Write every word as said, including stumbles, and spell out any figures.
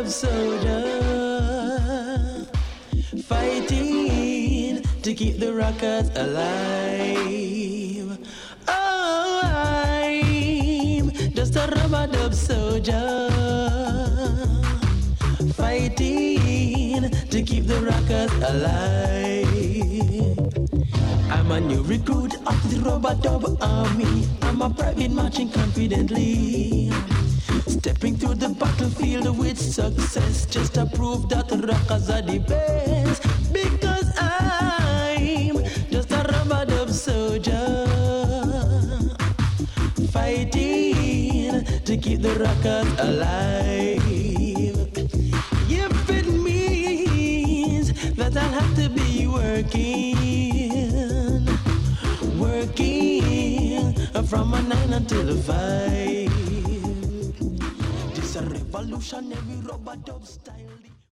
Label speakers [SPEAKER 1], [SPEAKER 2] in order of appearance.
[SPEAKER 1] soldier, fighting to keep the rockers alive. Oh, I'm just a rub-a-dub soldier, fighting to keep the rockers alive. I'm a new recruit of the rub-a-dub army. I'm a private marching confidently, stepping through the battlefield with success, just to prove that the rockers are the best. Because I'm just a rub-a-dub soldier, fighting to keep the rockers alive. If it means that I'll have to be working, working from a nine until a five. This a revolutionary rub-a-dub style.